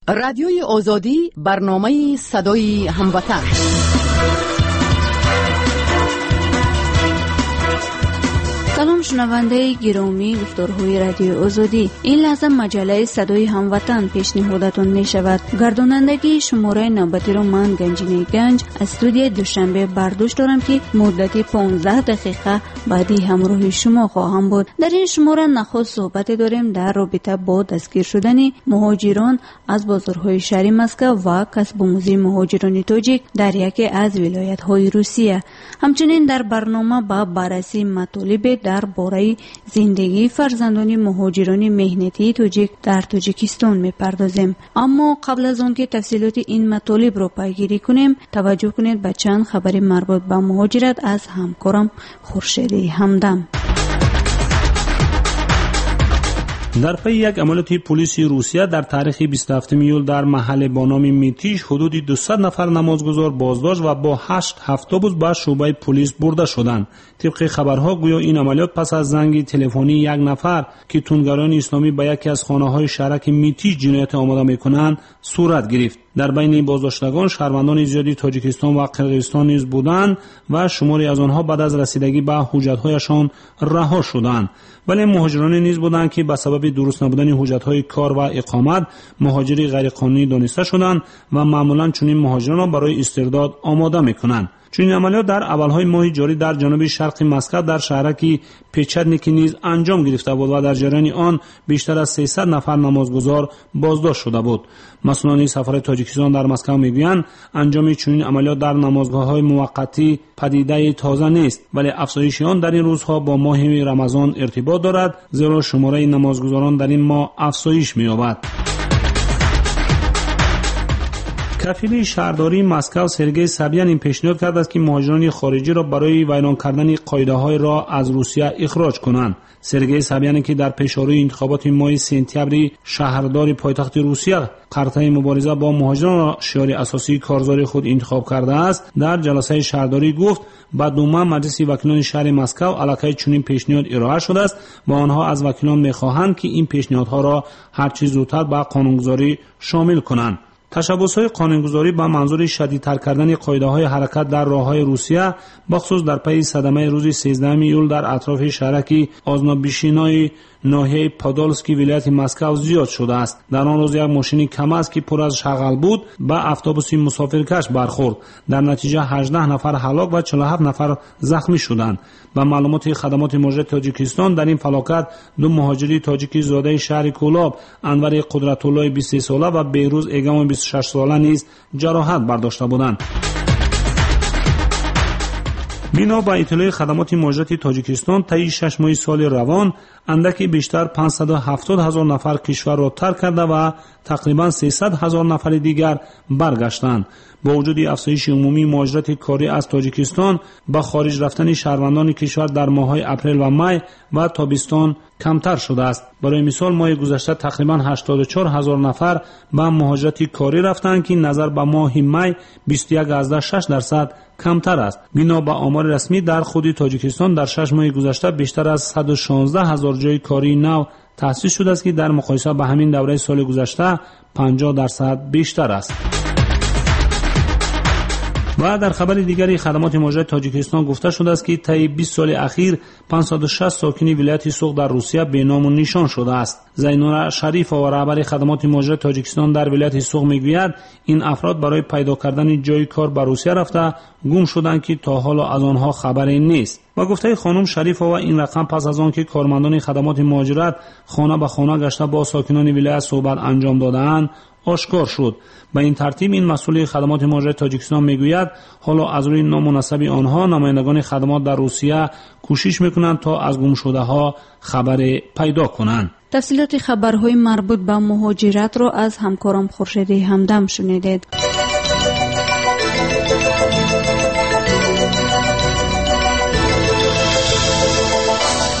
رادیوی آزادی، برنامه صدای هموطن. سلام شنونده گرامی گفتارهای رادیو آزادی. این لحظه مجله صدای هموطن پیشنهادتون می شود. گردانندگی شماره نوبتی رو من گنجینه گنج از استودیو دوشنبه برداشت دارم که مدتی 15 دقیقه بعدی همراه شما خواهم بود. در این شماره نخست صحبت داریم در رابطه با دستگیر شدن مهاجران از بازارهای شهری مسکو و کسب آموزی مهاجران تاجیک در یکی از ولایت‌های روسیه. همچنین در برنامه با بررسی مطالب درباره زندگی فرزندان مهاجران مهنتی تاجیک در تاجیکستان می‌پردازیم. اما قبل از آن که تفصیلات این مطالب را پیگیری کنیم، توجه کنید به چند خبر مربوط به مهاجرت از همکارم خورشید همدم. در پی یک عملیات پلیس روسیه در تاریخ 27 ایول در محل با نام میتیش حدود 200 نفر نمازگزار بازداشت و با 8 اتوبوس به شعبه پلیس برده شدند. طبق خبرها گویا این عملیات پس از زنگ تلفنی یک نفر که تندگران اسلامی به یکی از خانه‌های شهرک میتیش جنایت آماده می‌کنند صورت گرفت. در بین بازداشتگان شهروندان زیادی تاجیکستان و قرقیزستان نیز بودند و شماری از آنها بعد از رسیدگی به حجت‌هایشان رها شدند. ولی مهاجران نیز بودند که به سبب درست نبودن حجت‌های کار و اقامت مهاجری غیرقانونی دانسته شدند و معمولاً چنین مهاجران را برای استرداد آماده می‌کنند. چنین عملیات در اولهای ماه جاری در جنوب شرق مسکو در شهرک پیچدنیکی نیز انجام گرفته بود و در جریان آن بیشتر از 300 نفر نمازگزار بازداشت شده بود. مسئولان سفارت تاجیکستان در مسکو میگویند انجام چنین عملیات در نمازگاه‌های موقتی پدیده تازه نیست، ولی افزایش آن در این روزها با ماه رمضان ارتباط دارد، زیرا شماره نمازگزاران در این ماه افزایش می‌یابد. کفیل شهرداری مسکو سرگئی سابیان این پیشنهاد کرده است که مهاجران خارجی را برای ویران کردن قاعده‌های را از روسیه اخراج کنند. سرگئی سابیان که در پیش‌روی انتخابات ماه سپتامبر شهردار پایتخت روسیه قرطه مبارزه با مهاجران را شعار اساسی کارزار خود انتخاب کرده است، در جلسه شهرداری گفت با دوم مجلس وکیلان شهر مسکو علاقه چنین پیشنهاد ارائه شده است و آنها از وکیلان می‌خواهند که این پیشنهادها را هر چه زودتر به قانونگذاری شامل کنند. تشبث‌های قانونگذاری با منظور شدیدتر کردن قاعده‌های حرکت در راه‌های روسیه بخصوص در پی صدمه روز 13 ایول در اطراف شهرک آزنابیشینای ناحیه پادولسکی ولایت مسکو زیاد شده است. در آن روز یک ماشین کماز که پر از شغل بود به اتوبوس مسافرکش برخورد. در نتیجه 18 نفر هلاک و 47 نفر زخمی شدند. به معلومات خدمات مهاجرت تاجیکستان در این فلاکت دو مهاجری تاجیکی زاده شهر کولاب، انور قدرت‌الله 23 ساله و بیروز ایگام 26 ساله نیز جراحت برداشته بودند. بنا به اطلاع خدمات مهاجرت تاجیکستان طی 6 ماه سال روان اندکی بیشتر 570,000 نفر کشور را ترک کرده و تقریبا 300,000 نفر دیگر برگشتند. با وجود افزایش عمومی مهاجرت کاری از تاجیکستان به خارج رفتن شهروندان کشور در ماه‌های اپریل و می و تابستان کمتر شده است. برای مثال ماه گذشته تقریبا 84,000 نفر به مهاجرت کاری رفتند که نظر به ماه می 21.6% کمتر است. بنا به آمار رسمی در خود تاجیکستان در 6 ماه گذشته بیشتر از 116,000 جای کاری نو تأسیس شده است که در مقایسه با همین دوره سال گذشته 50% بیشتر است. و در خبر دیگری خدمات مهاجرت تاجیکستان گفته شده است که طی 20 سال اخیر 560 ساکن ولایت سوق در روسیه به نام و نشان شده است. زینور شریف و رهبر خدمات مهاجرت تاجیکستان در ولایت سوق میگوید این افراد برای پیدا کردن جای کار به روسیه رفته گم شدند که تا حالا از آنها خبری نیست. و گفته خانم شریف و این رقم پس از آن که کارمندان خدمات مهاجرت خانه به خانه گشته با ساکنان ولایت صحبت انجام دادند آشکار شد. به این ترتیب این مسئول خدمات مهاجرت تاجیکستان میگوید حالا از روی نامناسب آنها نمایندگان خدمات در روسیه کوشش میکنند تا از گم شده ها خبر پیدا کنند. تفصیلات خبرهای مربوط به مهاجرت را از همکارم خورشید همدم شنیدید. شما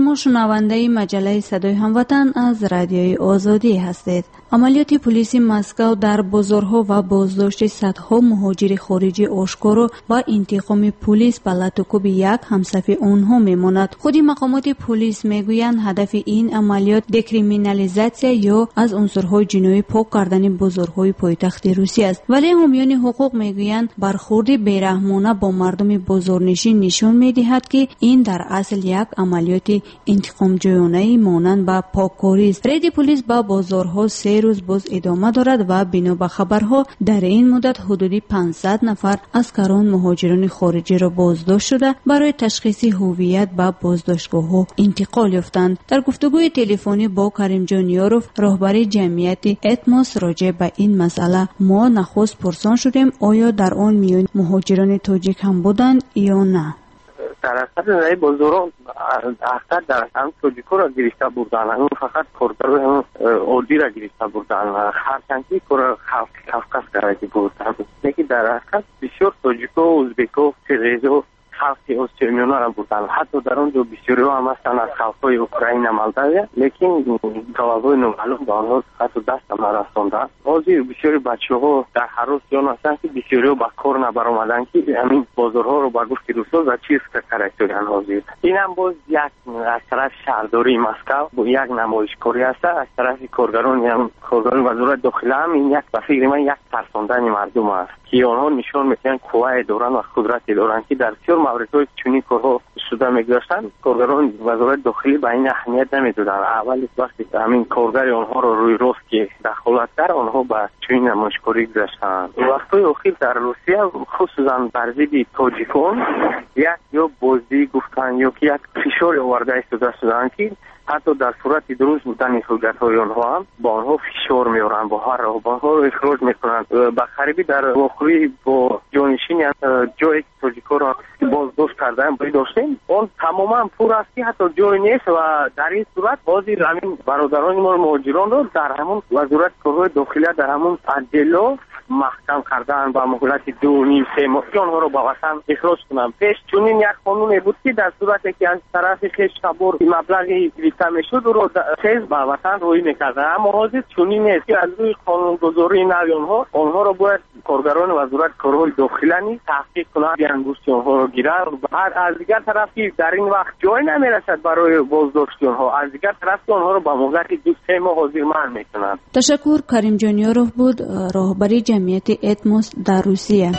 شما شنونده مجله صدای هموطن از رادیوی آزادی هستید. عملیات پلیس مسکو در بازارها و بازداشت صدها مهاجر خارجی آشکار و انتقام پلیس به لطوکوب یک همصف آنها میماند. خودی مقامات پلیس میگویند هدف این عملیات دکریمینالیزاسیا یا از عنصرهای جنایی پاک کردن بازارهای پایتخت روسیه است، ولی حامیان حقوق میگویند برخورد بیرحمانه با مردم بازارنشین نشان میدهد که این در اصل یک عملیات انتقام جویانه مانند به پاککاری است. رید پلیس با بازارها 3 روز باز ادامه دارد و بنا به خبرها در این مدت حدودی 500 نفر از کران مهاجران خارجی را بازداشت شده برای تشخیص هویت به بازداشتگاه‌ها انتقال یافتند. در گفتگوی تلفنی با کریم جان یاروف رهبر جمعیت اتموس راجع به این مسئله ما نخست پرسان شدیم آیا در آن میان مهاجران تاجیک هم بودند یا نه. در اصل بازاران اکثر در هم تاجیک‌ها را گرفته بودند، اون فقط کردهای هم اردی را گرفته بودند، هرچندی کار کافکاس کرده بودند. لیکن در اصل بسیار تاجیک‌ها، ازبک‌ها، قرغیزها خلق اوستیمیونا را بودند. حتی در اونجا بسیاری هم هستند از خلق‌های اوکراین مالداوی، لیکن جوابای نامعلوم به آنها حتی دست ما رساندند. بعضی بسیاری بچه‌ها در حراس جان هستند که بسیاری به کار نبرآمدند که همین بازارها رو با گفت روسا و چیز کاراکتریان حاضر. این هم باز یک از طرف شهرداری مسکو با یک نمایشگاهی است، از طرف کارگران هم کارگران وزارت داخله هم این یک به فکر من یک ترساندن مردم است که آنها نشان میدن قوت دارند و قدرت دارند که در بسیار موردهای چنین کارها شده میگذاشتند. کارگران وزارت داخلی به این اهمیت نمیدادند. اول وقتی همین کارگر آنها رو روی راست که دخالت کرد آنها به چنین نمایشگاهی گذاشتند. وقتهای اخیر در روسیه خصوصا بر ضد تاجیکان یک یا بازی گفتن یا که یک فشار آورده شدند که حتی در صورت درست بودن حجت‌های آنها هم با آنها فشار میارن، با هر راه با آنها رو اخراج میکنن. به خریبی در واقعی با جانشین جایی که تاجیک‌ها را بازداشت کردن باید داشتیم اون تماما پر است که حتی جای نیست و در این صورت بازی همین برادران ما مهاجران رو در همون وزارت کارهای داخلی در همون عدلا محکم کردن با مهلت 2.5-3 ماه آنها رو با وطن اخراج کنن. پیش چنین یک قانون بود که در صورتی که از طرف کشور مبلغی گرفته میشد رو تیز با وطن روی میکردن، اما حاضر چنین نیست که از روی قانونگذاری نوی آنها رو باید کارگران وزارت کارهای داخلی نیز تحقیق کنند، بیانگوشت آنها رو گیرند. از دیگر طرفی در این وقت جای نمیرسد برای بازداشت آنها، از دیگر طرف آنها رو با مهلت 2-3 ماه حاضر منع میکنند. تشکر. کریم جان یاروف بود، راهبر جمعیت اتموس در روسیه.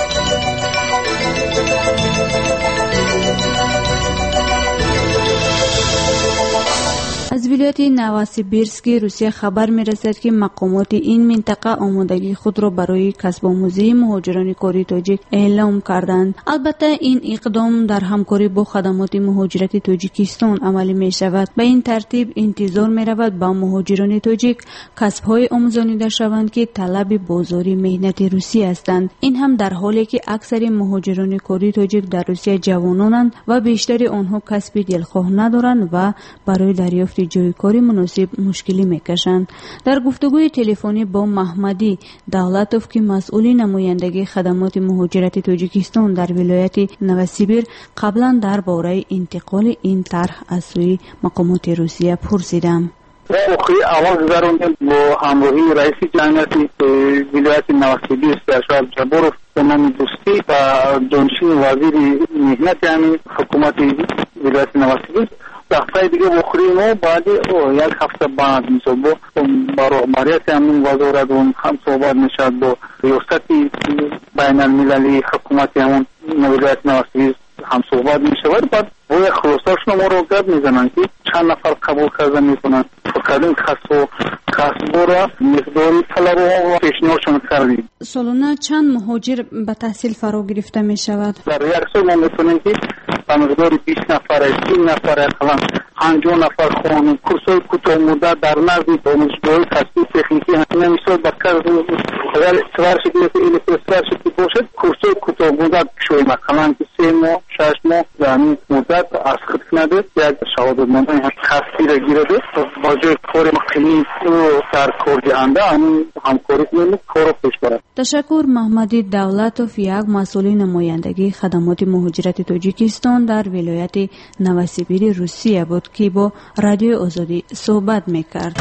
از ولایت نواسیبیرسک روسیه خبر می‌رسد که مقامات این منطقه آمادگی خود را برای کسب آموزی مهاجران کاری تاجیک اعلام کردند. البته این اقدام در همکاری با خدمات مهاجرت تاجیکستان عملی می‌شود. به این ترتیب انتظار می‌رود با مهاجران تاجیک کسب‌های آموزانیده شوند که طلب بازاری مهنت روسیه هستند. این هم در حالی که اکثر مهاجران کاری تاجیک در روسیه جوانانند و بیشتر آنها کسب دلخواه ندارند و برای دریافت جای کاری مناسب مشکلی میکشند. در گفتگوی تلفنی با محمدی دولتوف که مسئول نمایندگی خدمات مهاجرت تاجیکستان در ولایت نواسیبیر قبلا درباره انتقال این طرح از سوی مقامات روسیه پرسیدم. اخری اول گذراندیم با همراهی رئیس جمعیت ولایت نواسیبیر سرشار جبروف به نام دوستی و دانشین وزیر مهنت یعنی حکومت ولایت نواسیبیر دفتر دیگه اخری ما بعد یک هفته بعد میشه با رهبریت همون وزارت هم صحبت میشد با ریاست بین المللی حکومت همون ولایت نواسیبیر هم صحبت میشه و بعد با یک خلاصه‌شون ما رو گپ میزنن که چند نفر قبول کرده میکنن فقط این کسب را مقداری طلب و پیشنهادشون کردیم. سالانه چند مهاجر به تحصیل فرا گرفته میشود؟ در یک سال ما میتونیم که به مقدار 20 نفر 30 نفر اقلا 50 نفر خانم کورس‌های کوتاه مدت در نزد دانشگاه کسبی تکنیکی همین مثال با کار اگر استفاده مثل این استفاده باشد کورس‌های کوتاه مدت شوی مثلا 3 ماه 6 ماه یعنی مدت از خدمت یک سعادتمندان خاصی را گیرده با جای کار مقیمی و سرکار دهنده همکاری کنیم کار پیش برد. تشکر. محمدی دولتوف یک مسئول نمایندگی خدمات مهاجرت تاجیکستان در ولایت نوسیبیر روسیه بود که با رادیو آزادی صحبت میکرد.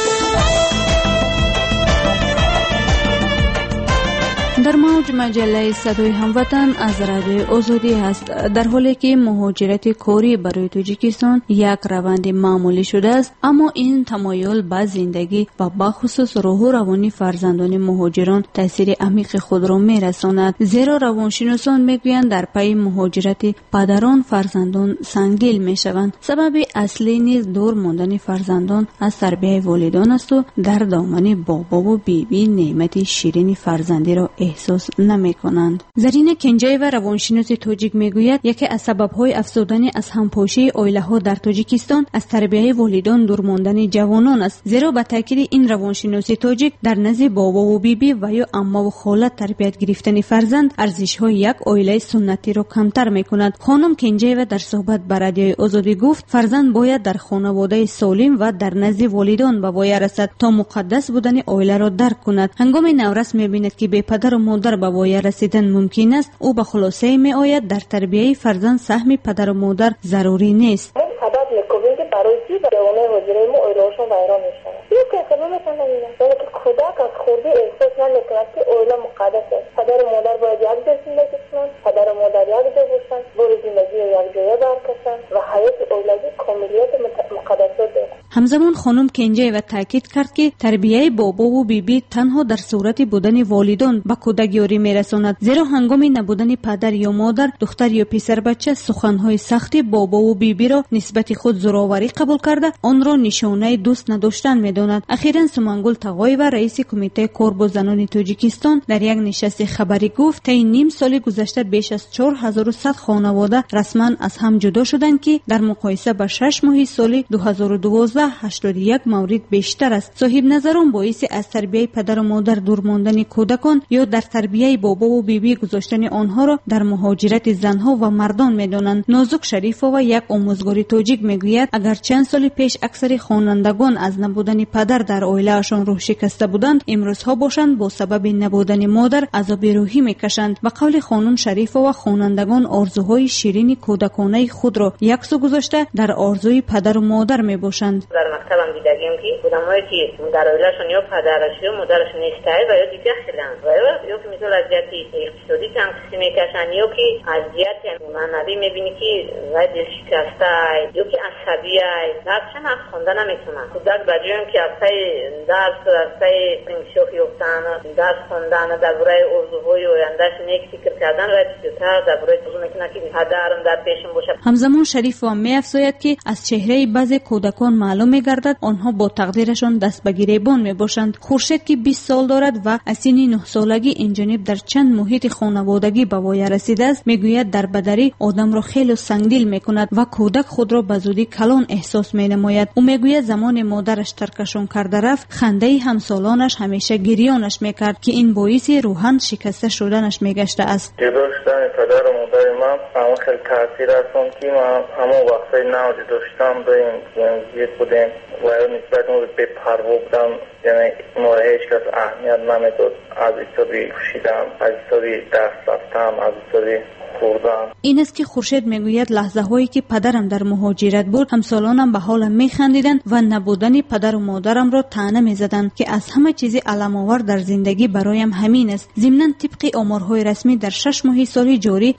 در موج مجله صدای هموطن از رادیو آزادی است. در حالی که مهاجرت کاری برای تاجیکستان یک روند معمولی شده است، اما این تمایل به زندگی و بخصوص روح و روانی فرزندان مهاجران تاثیر عمیق خود را میرساند، زیرا روانشناسان میگویند در پی مهاجرت پدران فرزندان سنگدل میشوند. سبب اصلی نیز دور ماندن فرزندان از تربیت والدان است و در دامن بابا و بیبی نعمت شیرین فرزندی را احساس نمی کنند. زرین کنجای و روانشناس تاجیک میگوید یکی از سبب‌های افزودن از همپاشی عائله‌ها در تاجیکستان از تربیت والدان دور ماندن جوانان است، زیرا به تاکید این روانشناس تاجیک در نزد بابا و بیبی و یا عمه و خاله تربیت گرفتن فرزند ارزش‌های یک عائله سنتی را کمتر می‌کند. خانم کنجای و در صحبت با رادیو آزادی گفت فرزند باید در خانواده سالم و در نزد والدان به وای رسد تا مقدس بودن عائله را درک کند. هنگام نورس می‌بیند که بی پدر و مادر به وای رسیدن ممکن است، او به خلاصه می آید در تربیت فرزند سهم پدر و مادر ضروری نیست. سبب میکنیم که برای چی جوانای حاضرای ما اویلاشون ویران میشن. یک سببشون همینه، یعنی که کودک از خوردی احساس نمیکند که اویلا مقدس است. پدر و مادر باید یک جا زندگی کنند، پدر و مادر یک جا باشند، برای زندگی یک جای برکشند و حیات اویلادی کاملیت مقدسات دارد. همزمان خانم کنجای و تاکید کرد که تربیت بابا و بیبی تنها در صورت بودن والدان به کودک یاری میرساند، زیرا هنگام نبودن پدر یا مادر دختر یا پسر بچه سخنهای سخت بابا و بیبی را نسبت خود زورآوری قبول کرده آن را نشانه دوست نداشتن میداند. اخیراً سمنگل تقای و رئیس کمیته کار با زنان تاجیکستان در یک نشست خبری گفت طی نیم سال گذشته بیش از 4100 خانواده رسما از هم جدا شدند که در مقایسه با 6 ماه سال 2012 81 مورد بیشتر است. صاحب نظران باعث از تربیت پدر و مادر دور ماندن کودکان یا در تربیت بابا و بیبی گذاشتن آنها را در مهاجرت زنها و مردان میدانند. نازک شریفه و یک آموزگار تاجیک میگوید اگر چند سال پیش اکثر خوانندگان از نبودن پدر در عائله‌شان روح شکسته بودند، امروزها باشند با سبب نبودن مادر عذاب روحی میکشند. به قول خانم شریفه و خوانندگان آرزوهای شیرین کودکانه خود را یک سو گذاشته در آرزوی پدر و مادر میباشند. در مکتبم دیدیم که بودمایی که در عائله‌شان یا پدرش یا مادرش نیسته و یا دیگه خیلند و یا که مثلا اذیت اقتصادی تنقیصی میکشن یا که اذیت معنوی میبینی که و دل شکسته یا که عصبی درسشن از خوندن نمیتونن. کودک بجایم که از پای درس از پای انشاف یافتن درس خوندن درباره آرزوهای آیندهش نیک فکر کردن و بیشتر درباره چیزی میکنه که پدرم در پیشم باشه. همزمان شریف و می‌افزاید که از چهره بعضی کودکان معلوم می‌گردد آنها با تقدیرشان دست به گریبان میباشند. خورشید که 20 سال دارد و از سن 9 سالگی این جانب در چند محیط خانوادگی به وای رسیده است، میگوید در بدری آدم را خیلی سنگدل میکند و کودک خود را به زودی کلان احساس مینماید. او میگوید زمان مادرش ترکشان کرده رفت، خنده همسالانش همیشه گریانش میکرد که این باعث روحاً شکسته شدنش میگشته است. داشتن پدر و مادر من همه خیلی تاثیر هستم که من همه وقتی نوجه داشتم داریم زندگی بودیم و نسبت به پروا بودم، یعنی ما هیچ کس اهمیت نمیداد. از ایستادی کشیدم، از ایستادی دست رفتم، از ایستادی خوردم. این است که خورشید میگوید لحظه هایی که پدرم در مهاجرت بود همسالانم به حالم میخندیدند و نبودن پدر و مادرم را طعنه میزدند که از همه چیز علم آور در زندگی برایم همین است. ضمناً طبق آمارهای رسمی در 6 ماه سال جاری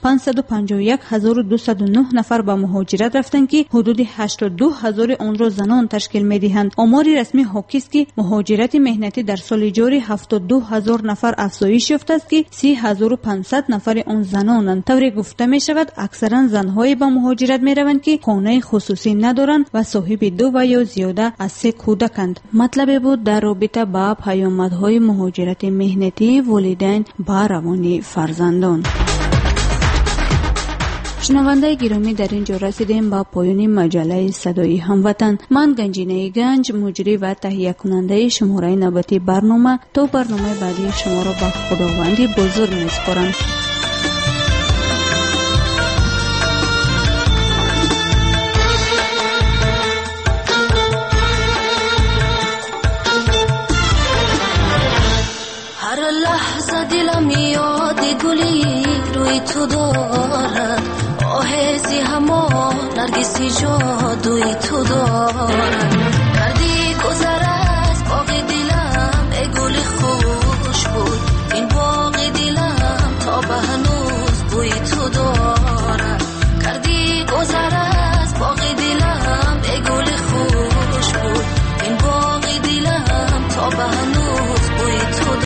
551209 نفر به مهاجرت رفتند که حدود 82000 آن را زنان تشکیل میدهند. آمار رسمی حاکی است که مهاجرت مهنتی در سال جاری 72000 نفر افزایش یافته است که 3500 نفر آن زنانند. طوری گفته می شود اکثرا زنهای به مهاجرت می روند که خانه خصوصی ندارند و صاحب 2 و یا زیاده از 3 کودکند. مطلب بود در رابطه با پیامدهای مهاجرت مهنتی والدین با روانی فرزندان. شنونده گرامی، در اینجا رسیدیم با پایان مجله صدای هموطن. من گنجینه گنج، مجری و تهیه کننده شماره نوبتی برنامه تا برنامه بعدی شما را به خداوندی بزرگ می‌سپارم. هر لحظه دلم یاد گلی روی تو دارد آهزی همان نرگسی جادوی تو دارد کردی گذرم